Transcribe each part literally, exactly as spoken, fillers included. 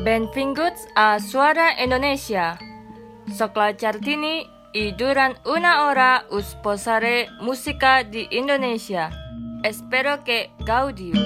Benvinguts a Suara Indonesia. Sokla Cartini i durant una hora us posaré música di Indonesia. Espero que gaudiu.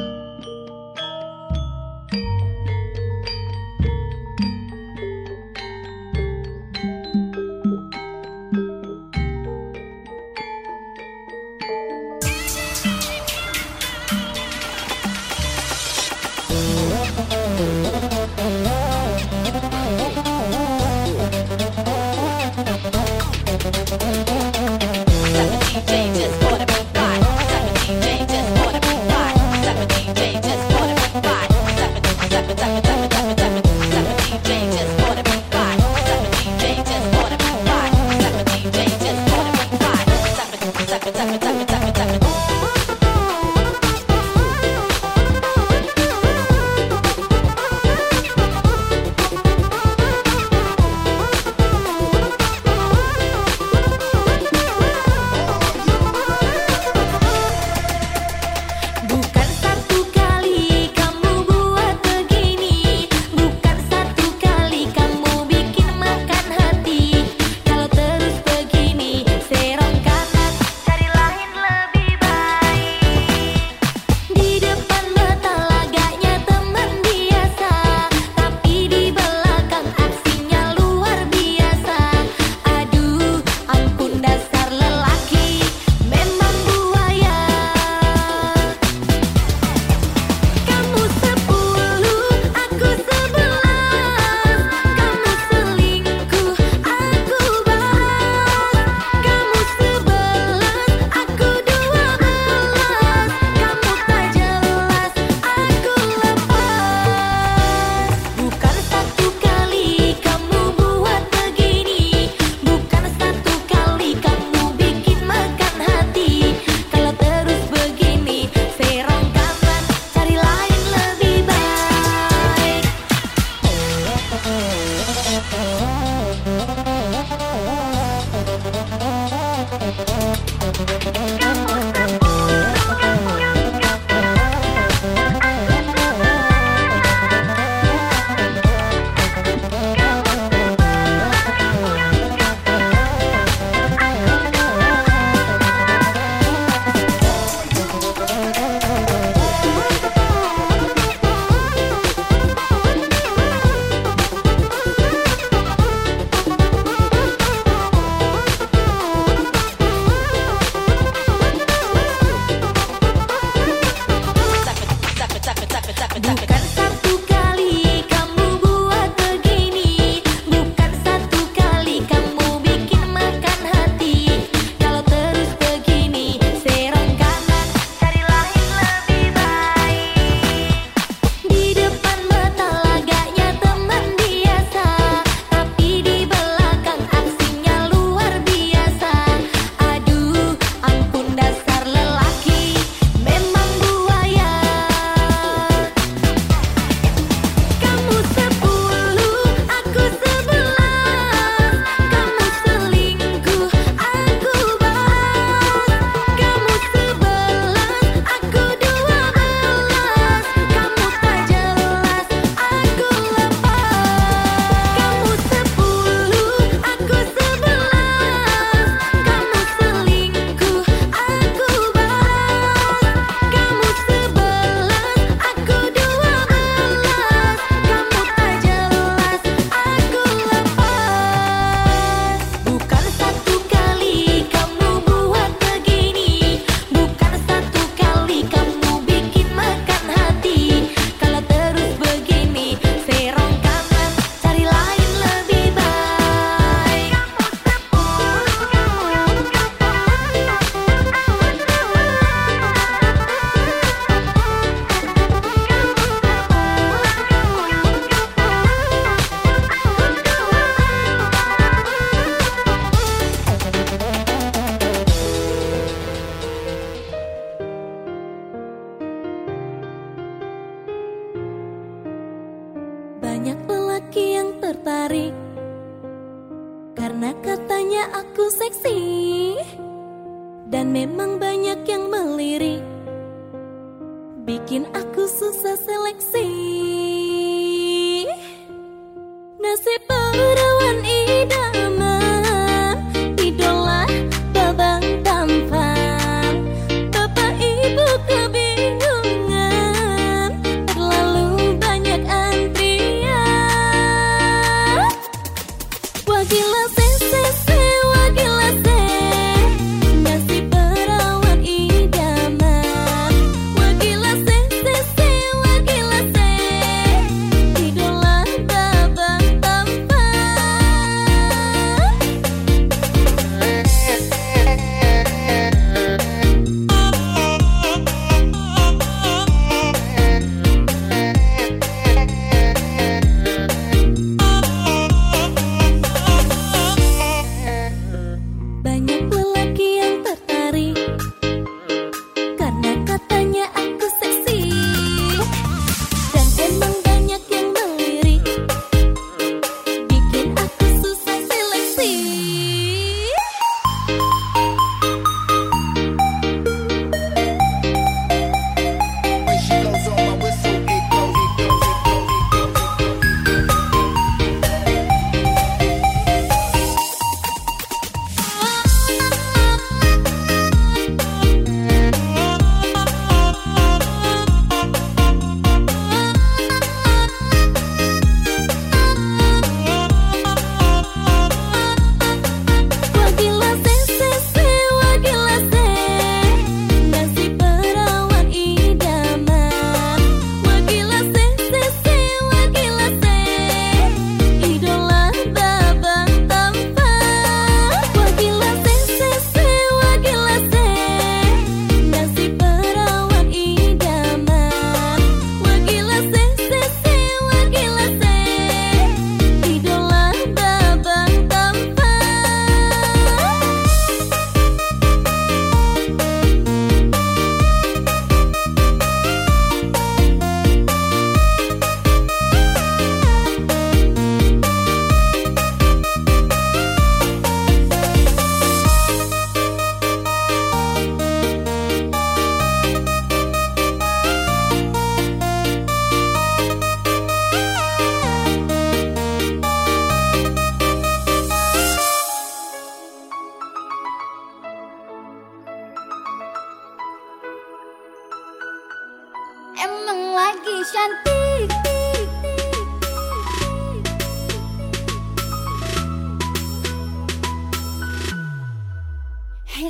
Banyak lelaki yang tertarik karena katanya aku seksi, dan memang banyak yang melirik, bikin aku susah seleksi.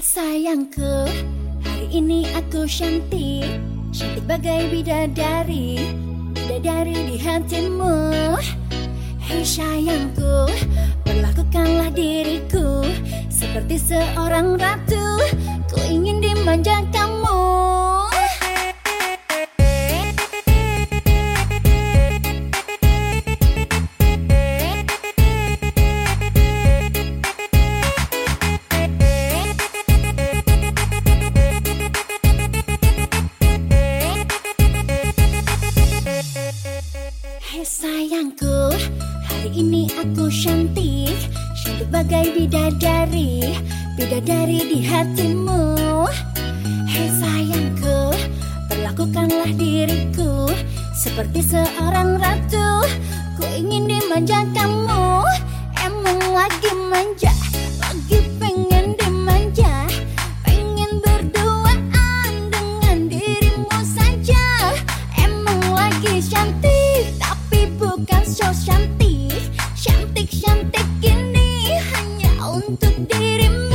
Hai sayangku, hari ini aku cantik, cantik bagai bidadari, bidadari di hatimu. Hei sayangku, perlakukanlah diriku seperti seorang ratu, ku ingin dimanja kamu. Hei sayangku, hari ini aku cantik, cantik bagai bidadari, bidadari di hatimu. Hei sayangku, perlakukanlah diriku seperti seorang ratu, ku ingin dimanja kamu. Emang lagi manja, lagi pengen dimanja, pengen berduaan dengan dirimu saja. Emang lagi cantik, tapi bukan so cantik, cantik-cantik ini hanya untuk dirimu.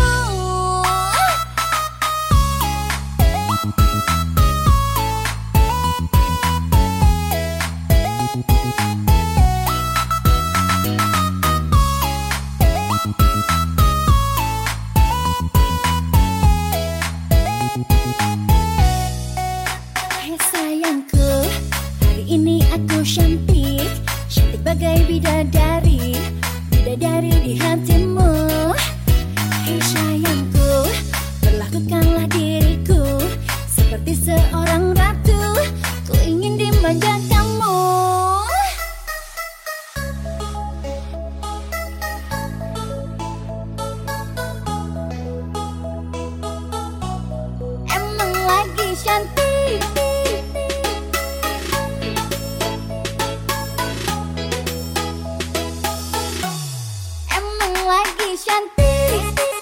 Hai sayangku, hari ini aku cantik, cantik bagai bidadari, bidadari di hatimu. Hei sayangku, perlakukanlah diriku seperti seorang ratu, ku ingin dimanja kamu. Emang lagi cantik, emang lagi cantik.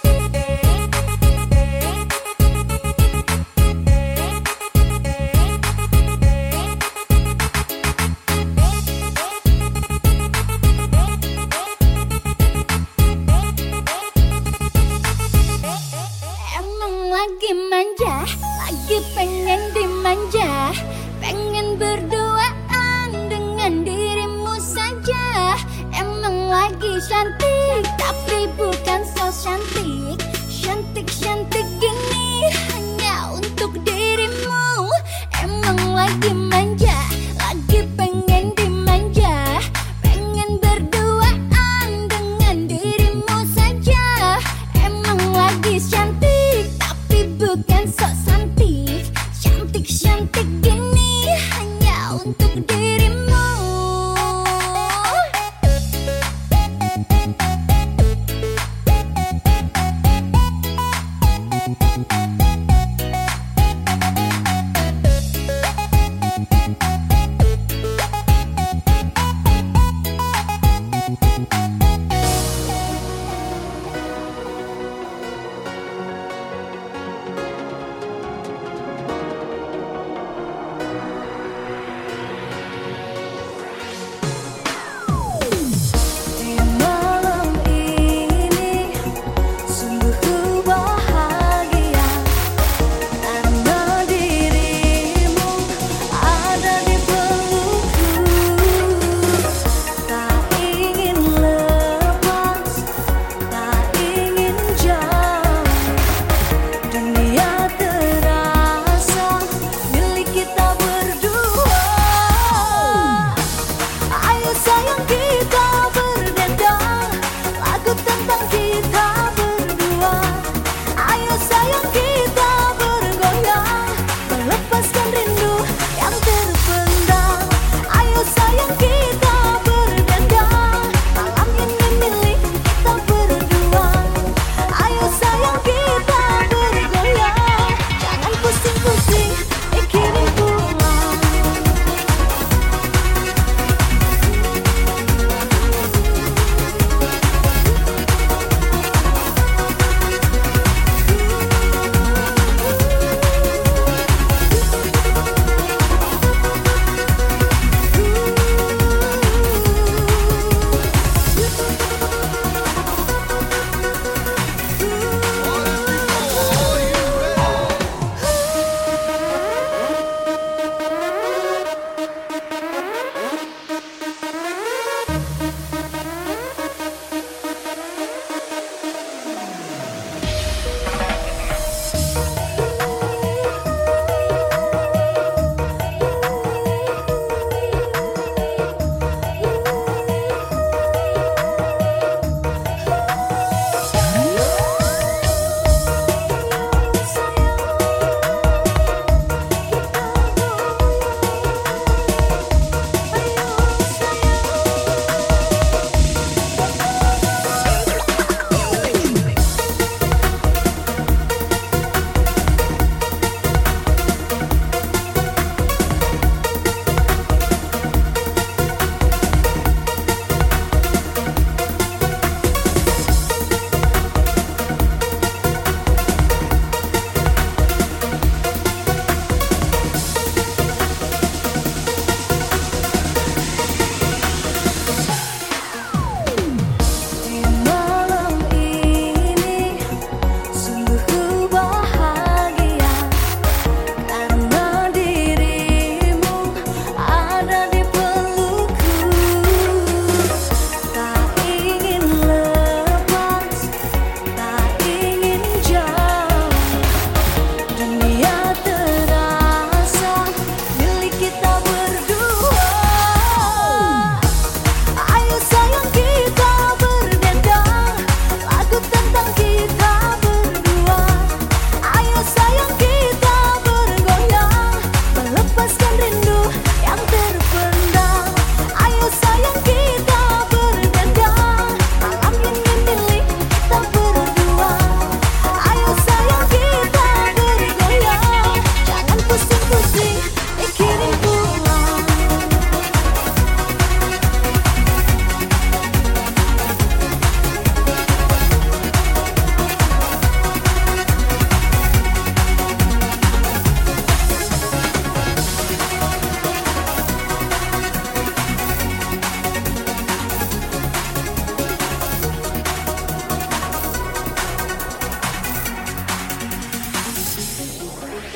Emang lagi manja, lagi pengen dimanja, pengen berduaan dengan dirimu saja. Emang lagi cantik, tapi bukan so cantik, cantik-cantik gini hanya untuk dirimu. Emang lagi manja, lagi pengen dimanja, pengen berduaan dengan dirimu saja. Emang lagi cantik, tapi bukan so cantik, cantik-cantik gini hanya untuk dirimu.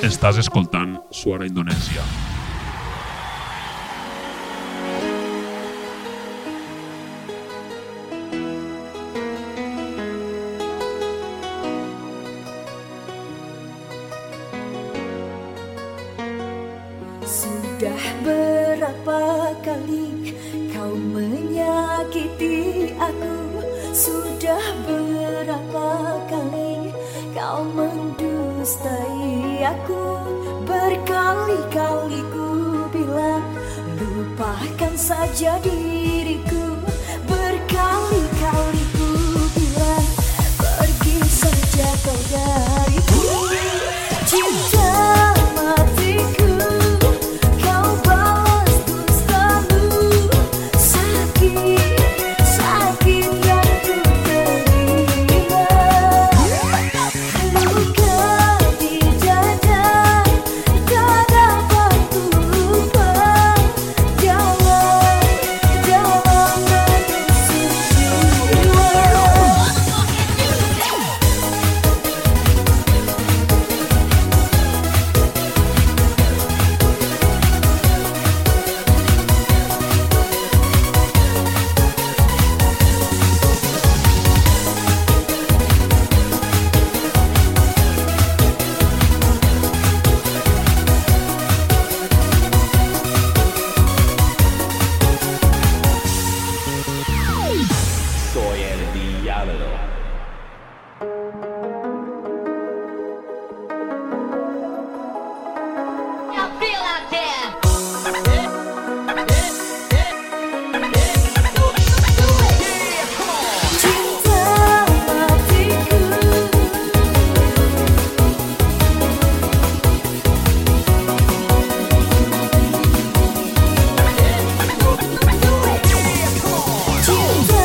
Estàs escoltant Suara Indonèsia. Sudah berapa kali kau menyakiti aku? Sudah berapa kali kau mendustai aku? Berkali-kali ku bilang lupakan saja diriku. Berkali-kali ku bilang pergi saja kau dariku. Cinta matiku kau balas dustamu. Sakit, sakit yang ku terima. Luka di dada tak dapat ku lupa. Dalam, dalam menusuk jiwa. Soy el diablo. Cinta matiku Cinta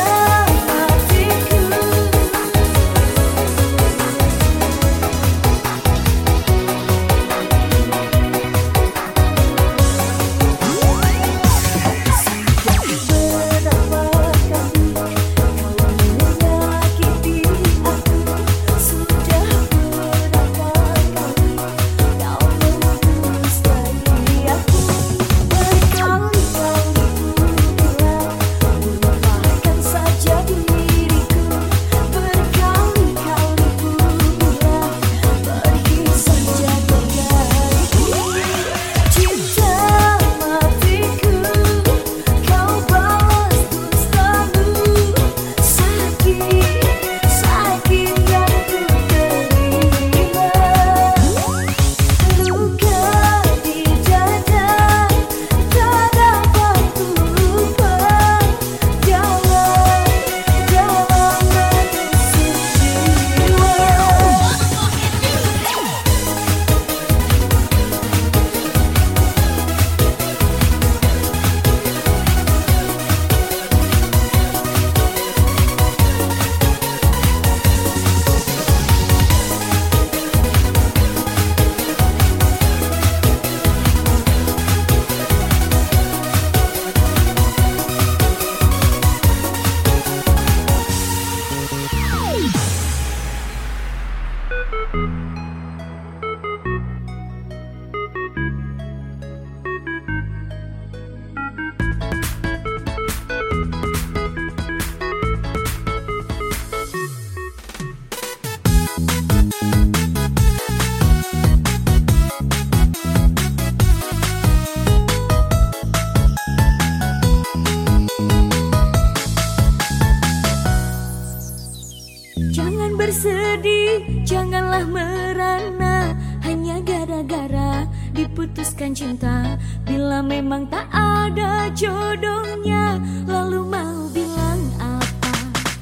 Jangan bersedih, janganlah merana, hanya gara-gara diputuskan cinta. Bila memang tak ada jodohnya, lalu mau bilang apa?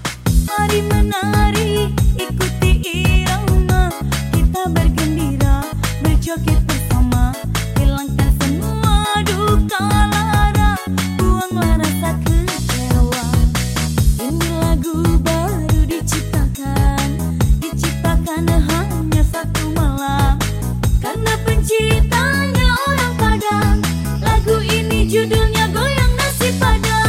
Mari menari, ikuti irama, kita bergembira, berjoget bersama, hilangkan semua duka lara, buanglah rasa kecewa. Ini lagu baru diciptakan, diciptakan hanya satu malam, karena penciptanya orang Padang. Lagu ini judulnya Goyang Nasib Padang.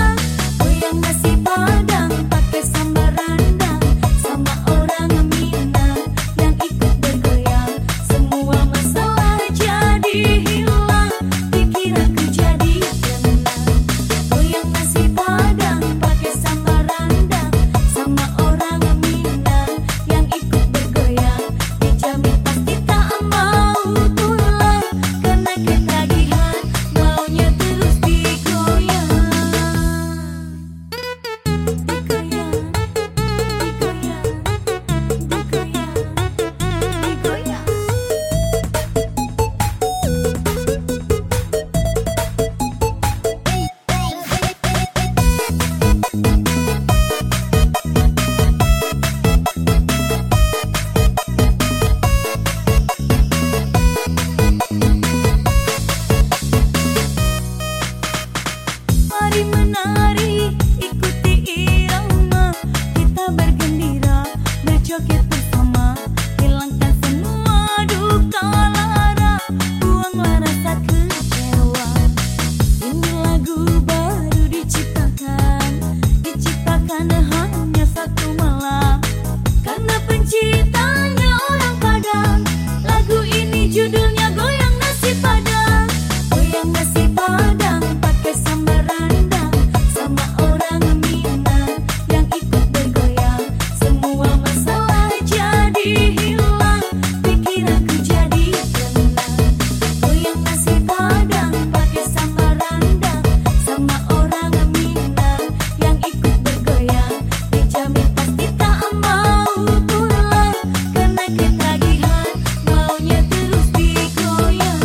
Mari menari, ikuti irama, kita bergembira, berjoget bersama, hilangkan semua duka lara, buanglah rasa kecewa. Ini lagu baru diciptakan, diciptakan hanya satu malam, karena penciptanya orang Padang. Lagu ini judulnya Goyang Nasi Padang. Goyang nasi Padang pakai sambal rendang, sama orang Minang yang ikut bergoyang. Semua masalah jadi hilang, pikiranku jadi tenang. Goyang nasi Padang pakai sambal rendang, sama orang Minang yang ikut bergoyang. Dijamin pasti tak mau pulang, karena ketagihan maunya terus digoyang.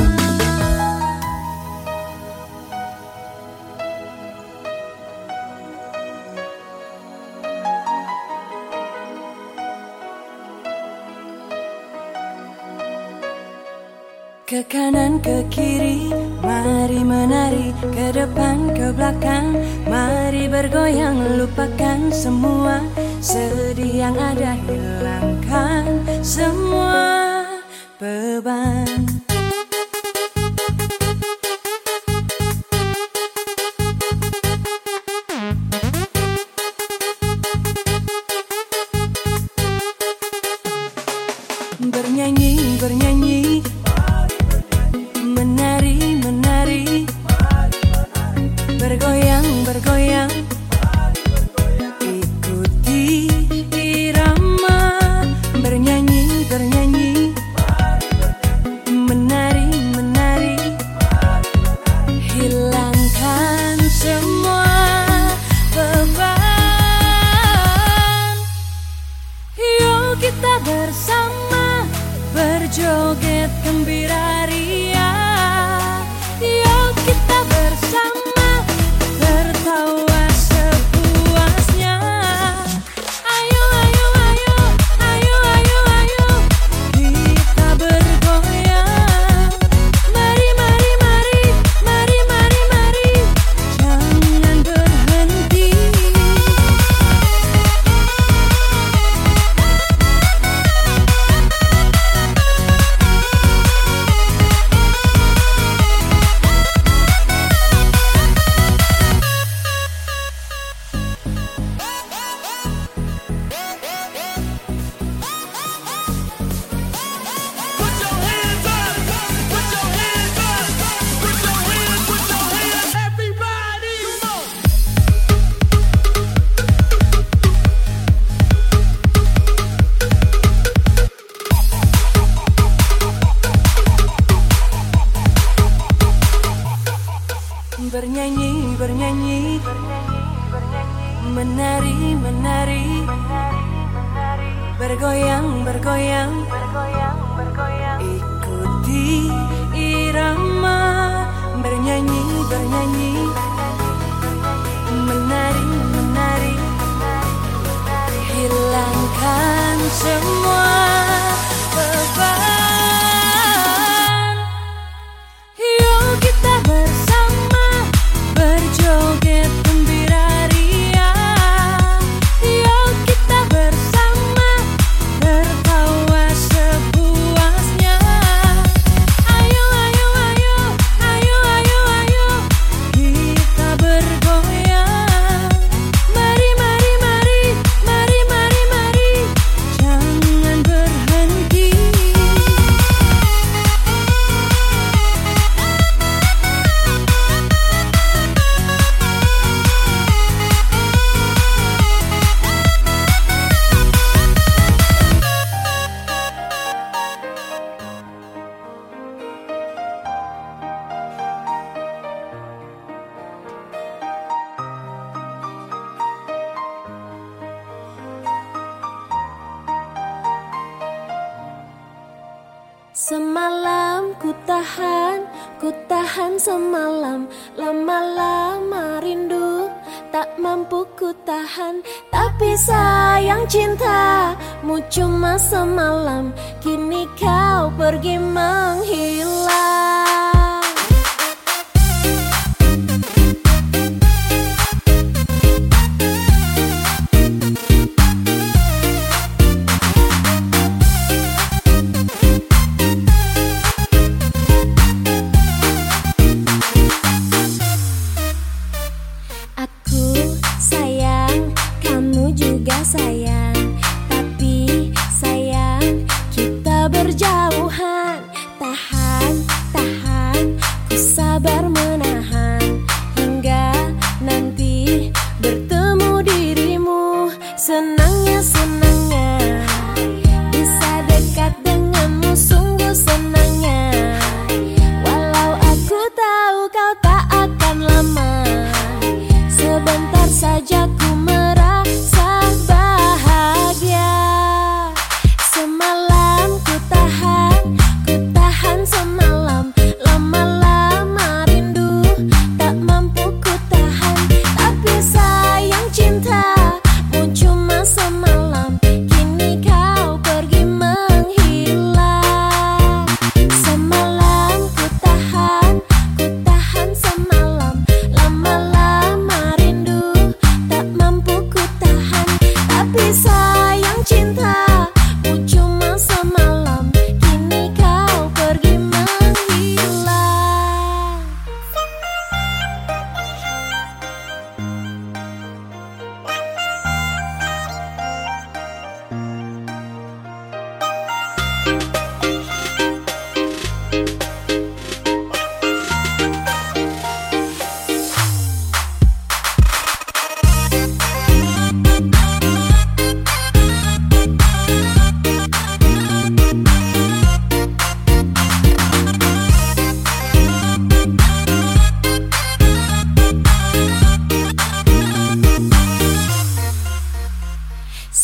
Ke kanan ke kiri, mari menari, ke depan ke belakang, mari bergoyang, lupakan semua sedih yang ada, hilangkan semua beban. Bernyanyi, bernyanyi, menari, menari, bergoyang, bergoyang, ikuti irama. Bernyanyi, bernyanyi, menari, menari, hilangkan semua beban. Yuk kita bersama berjoget gembira ria. Yuk kita bersama tertawa sepuasnya. Ayo, ayo, ayo, ayo, ayo, ayo, kita bergoyang. Mari, mari, mari, mari, mari, mari, jangan berhenti. Bernyanyi, bernyanyi, menari, menari, bergoyang, bergoyang, ikuti irama. Bernyanyi, bernyanyi, menari, menari, hilangkan semua beban. Yuk kita bersama berjoget gembira ria. Yuk kita bersama tertawa sepuasnya. Ayo, ayo, ayo, ayo, ayo, ayo, kita bergoyang. Mari, mari, mari, mari, mari, mari, jangan berhenti. Semalam ku tahan, ku tahan semalam, lama-lama rindu tak mampu ku tahan. Tapi sayang cintamu cuma semalam, kini kau pergi menghilang.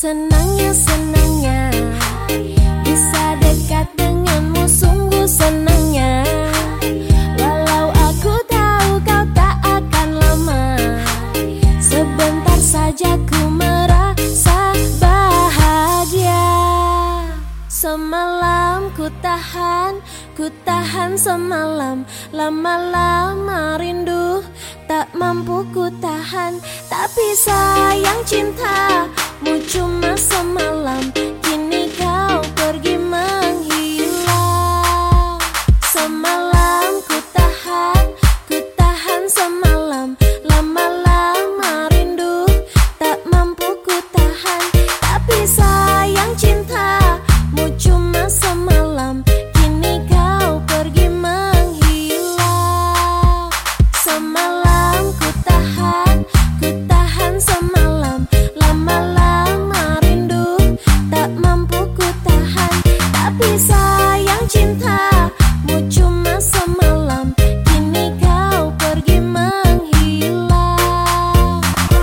Senangnya, senangnya bisa dekat denganmu, sungguh senangnya. Walau aku tahu kau tak akan lama, sebentar saja ku merasa bahagia. Semalam ku tahan, ku tahan semalam, lama-lama rindu tak mampu ku tahan. Tapi sayang cintamu cuma semalam, kini kau pergi menghilang. Semalam ku tahan, ku tahan semalam, lama-lama rindu tak mampu ku tahan. Tapi sayang cintamu cuma semalam, kini kau pergi menghilang. Semalam ku tahan, ku tahan semalam, lama-lama rindu tak mampu ku tahan. Tapi sayang cintamu cuma semalam, kini kau pergi menghilang.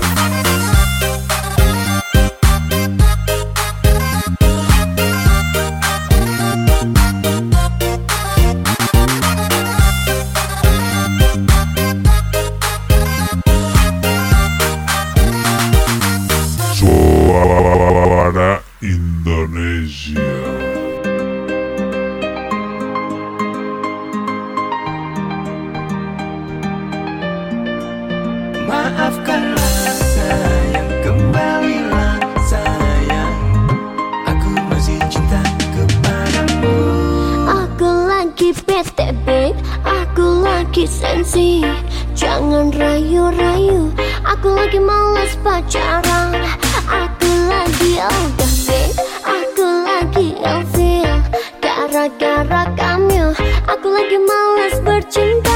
Suara Indonesia. Maafkanlah sayang, kembalilah sayang, aku masih cinta kepadamu. Aku lagi bete babe, aku lagi sensi. Jangan rayu-rayu, aku lagi males pacaran. Aku lagi udah babe, aku lagi ilfil. Gara-gara kamu, aku lagi males bercinta.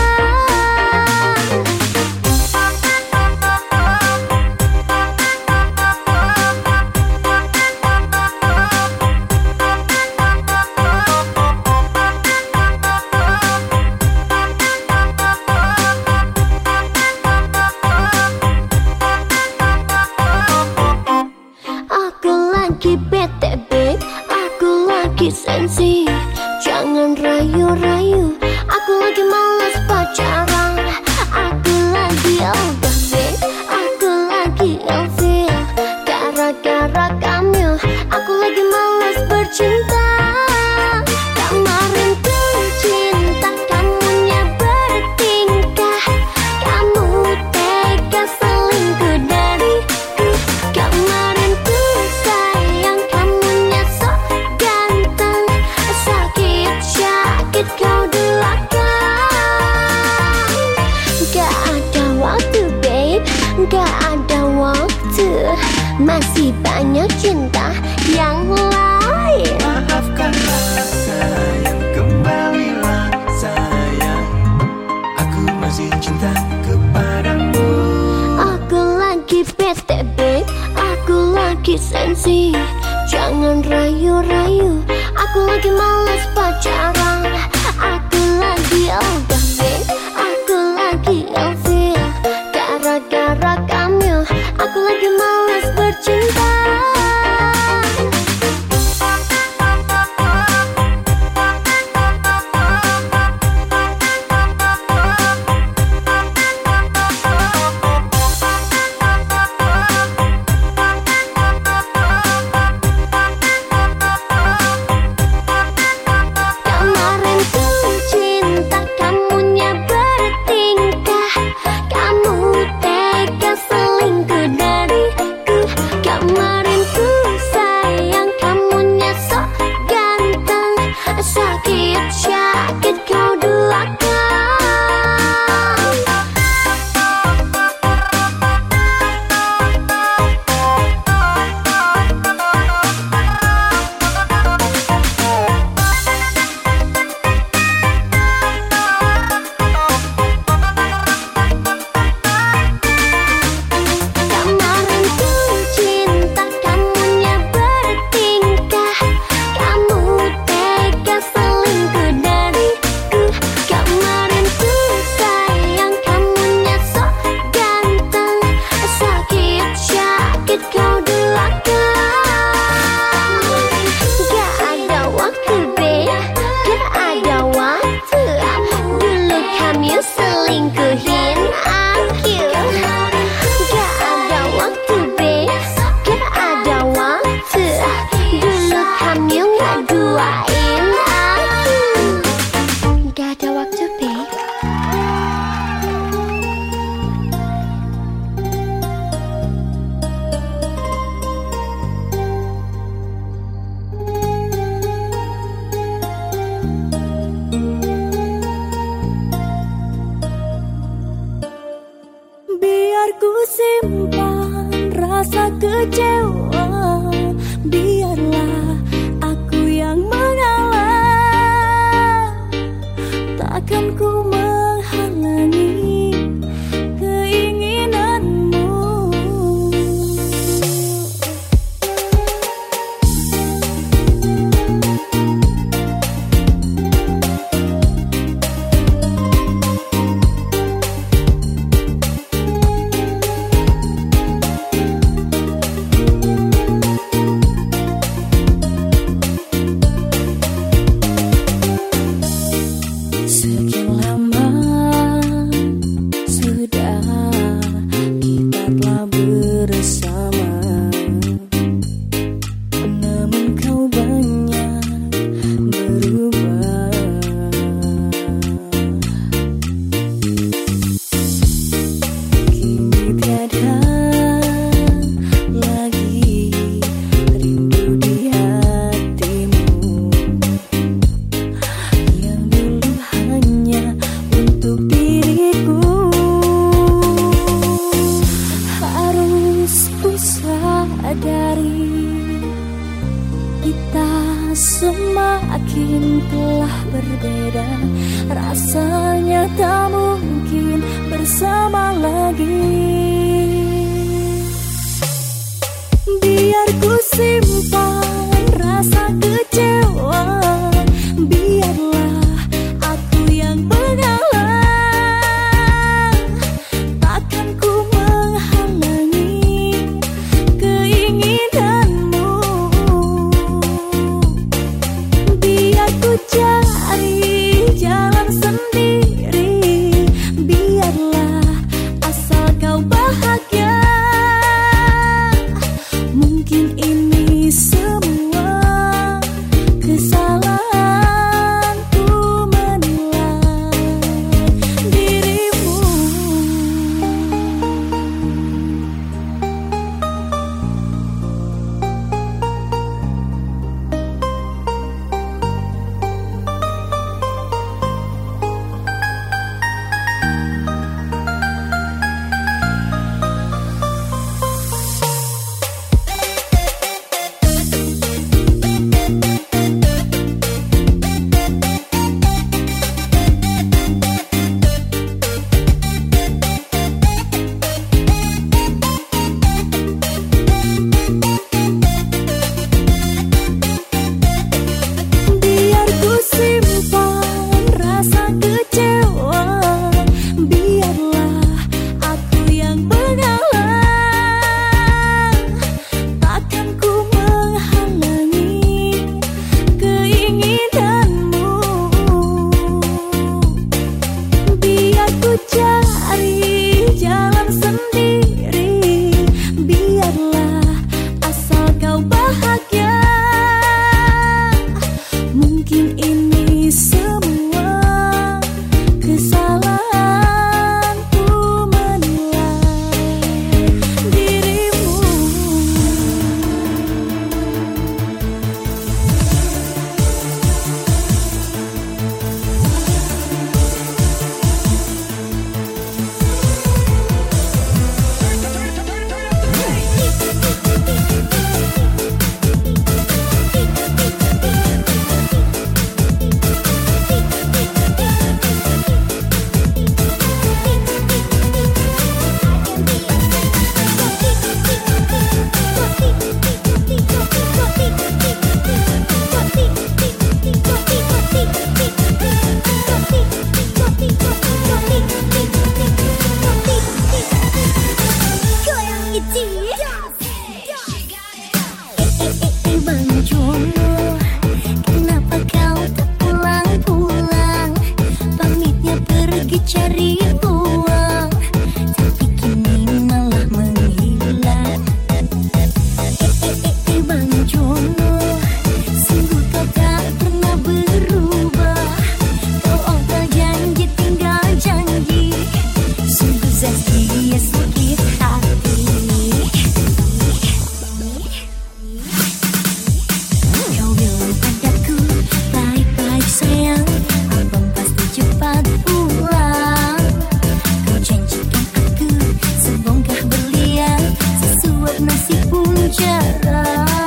Aku lagi bete babe, aku lagi sensi. Jangan rayu-rayu, aku lagi males pacaran. Aku lagi udah babe, aku lagi ilfil. Gara-gara kamu, aku lagi males bercinta. Kemarin tuh cinta kamunya bertingkah, kamu tega selingkuh dariku. Kemarin tuh sayang kamunya sok ganteng, sakit-sakit kau duakan. Gak ada waktu babe, gak ada waktu, masih banyak cinta yang lain. Maafkanlah sayang, kembalilah sayang, aku masih cinta kepadamu. Aku lagi bete babe, aku lagi sensi. Jangan rayu-rayu, aku lagi males pacaran. Aku lagi udah babe, aku lagi ilfil. Gara-gara kamu, aku lagi males bercinta. Kemarin tuh cinta kamu Biar ku simpan rasa kecewa, biarlah aku yang mengalah. Takkan ku menghalangi keinginanmu. Sekian lama sudah kita telah bersama, namun kau banyak berubah. Kini tiada lagi rindu di hatimu, yang dulu hanya untuk diriku. Harus ku sadari, kita semakin telah berbeda. Rasanya tak mungkin bersama lagi. Biar ku simpan rasa kecewa, biarlah aku yang mengalah. Takkan ku menghalangi keinginanmu. Biar ku cari jalan sendiri, biarlah asal kau bahagia. Mungkin ini semua kesalahanku menilai dirimu. Biar ku simpan rasa kecewa, biarlah aku yang mengalah. Takkan ku menghalangi keinginanmu. Biar ku cari jalan sendiri, biarlah asal kau bahagia. Mungkin ini semua kesalahanku menilai dirimu. Bang Jono, kenapa kau tak pulang-pulang? Pamitnya pergi cari uang, tapi kini malah menghilang. Bang Jono, sungguh kau tak pernah berubah. Kau otak janji tinggal janji, sungguh Zaskia sakit hati. penjara.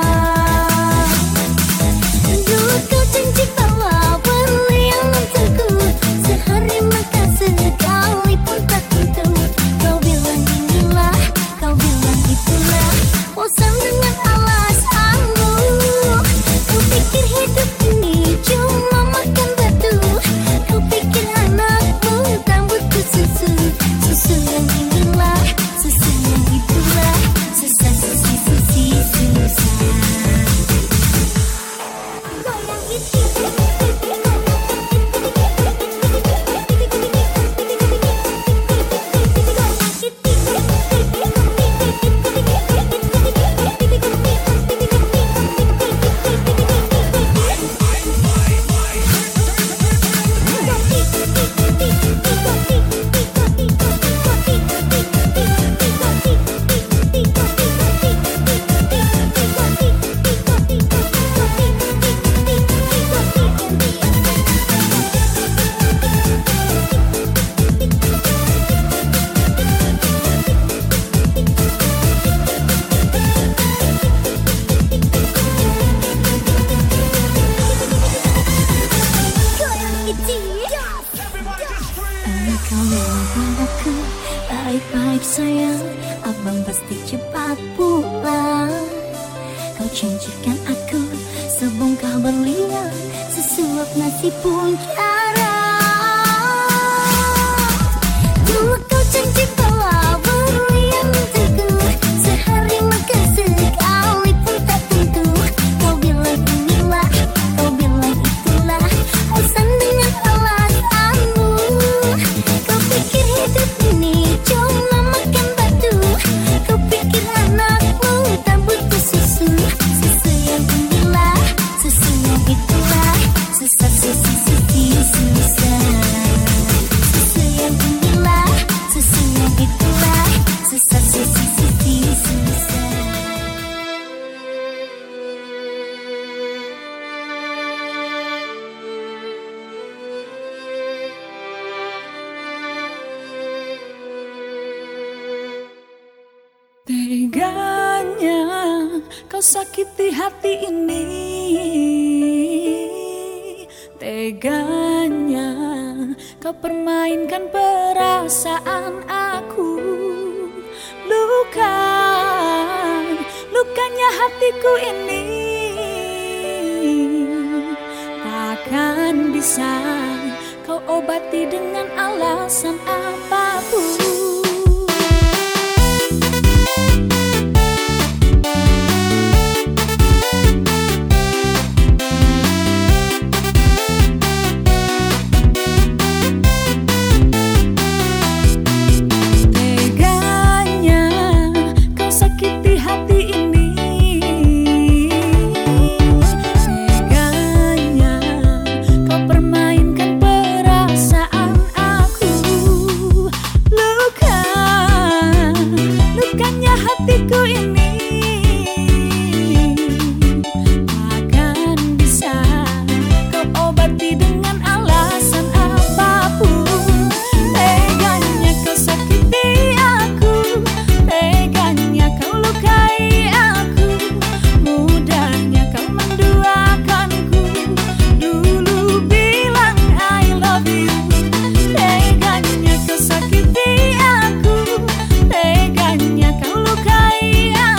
Dulu kau janji bahwa berlian untukku, sehari makan sekali pun tak tentu. Kau bilang inilah, kau bilang itulah, bosan dengan alasanmu. Kau pikir hidup ini cuma makan batu. Kau pikir anakmu tak butuh susu. Susu yang inilah, susu yang itulah, susah susi susi susah. Goyang itu. Kau bilang padaku, baik-baik sayang, abang pasti cepat pulang. Kau janjikan aku sebongkah berlian, sesuap nasi pun jarang. Dulu kau janji bahwa berlian untukku, sehari makan sekali pun tak tentu. Kau bilang inilah, kau bilang itulah, bosan dengan alasanmu. Kau pikir hidup ini cuma makan batu. Kau pikir anakmu tak butuh susu. Susu yang inilah, susu yang itulah, susah susi susi susah. Susu yang inilah, susu yang itulah, susah susi susi susah. Teganya kau sakiti hati ini, teganya kau permainkan perasaan aku. Luka, lukanya hatiku ini takkan bisa kau obati dengan alasan apapun. Teganya kau lukai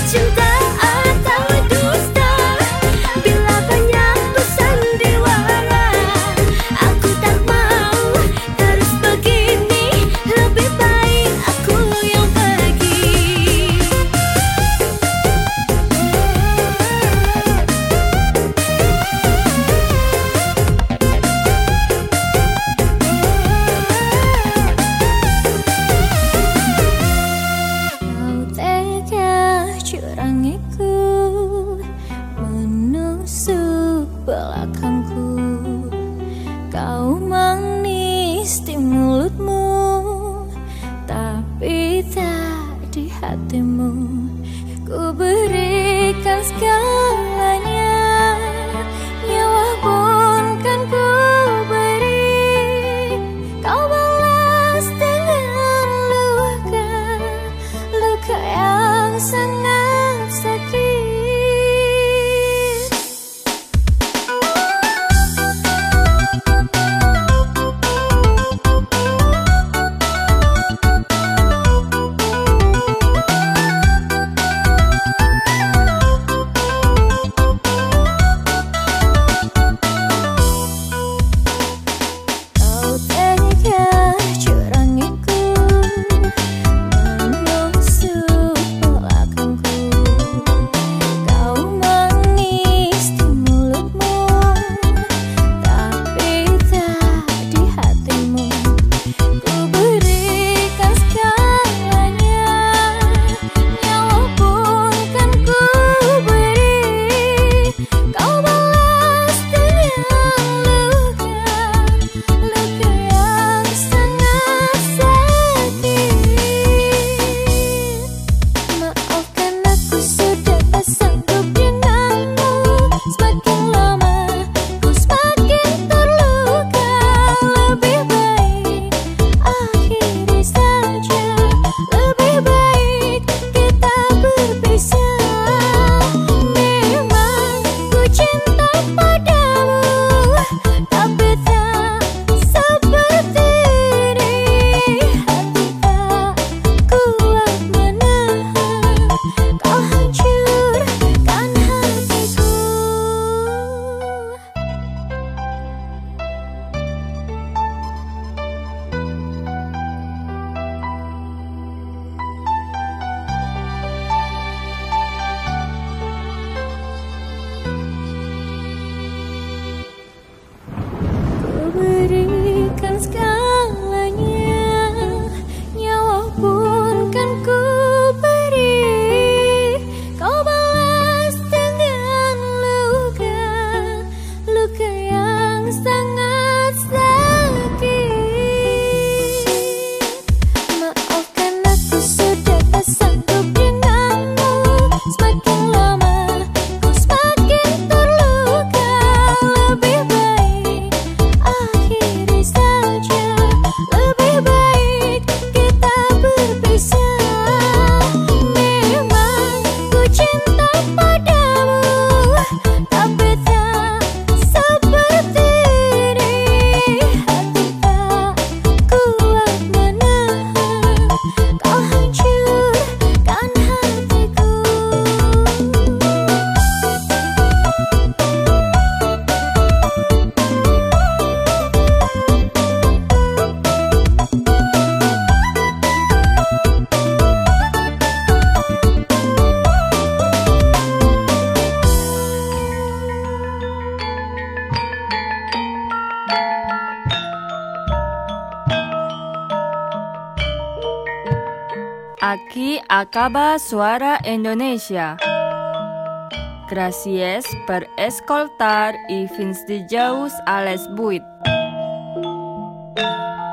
cinta atau dusta. Bila banyak bersandiwara, aku tak mau terus begini. Lebih baik aku yang pergi. Kau tega curangiku, menusuk belakangku. Kau manis di mulutmu, tapi tak di hatimu. Ku berikan segalanya, nyawa pun kan ku beri. Kau balas dengan luka, luka yang sangat sakit. Kau tega curangiku, menusuk belakangku. Kau manis di mulutmu, tapi tak di hatimu. Ku berikan segalanya, nyawa pun kan ku beri. Kau balas dengan luka, luka yang sangat sakit. Maafkan aku sudah tak sanggup denganmu. Semakin lama ku semakin terluka. Lebih baik akhiri saja. Lebih baik kita berpisah. Memang ku cinta padamu, tapi tak seperti ini. Hati tak kuat menahan, kau hancurkan hatiku. Ku berikan segalanya, nyawa pun kan ku beri. Kau balas dengan luka, luka yang sangat sakit. Maafkan aku sudah tak sanggup denganmu. Semakin lama ku semakin terluka. Lebih baik akhiri saja. Lebih baik kita berpisah. Memang ku cinta padamu, tapi tak seperti ini. Hati tak kuat menahan, kau hancurkan hatiku. Aquí acaba Suara Indonesia. Gracias por escoltar y fins dijous a les vuit.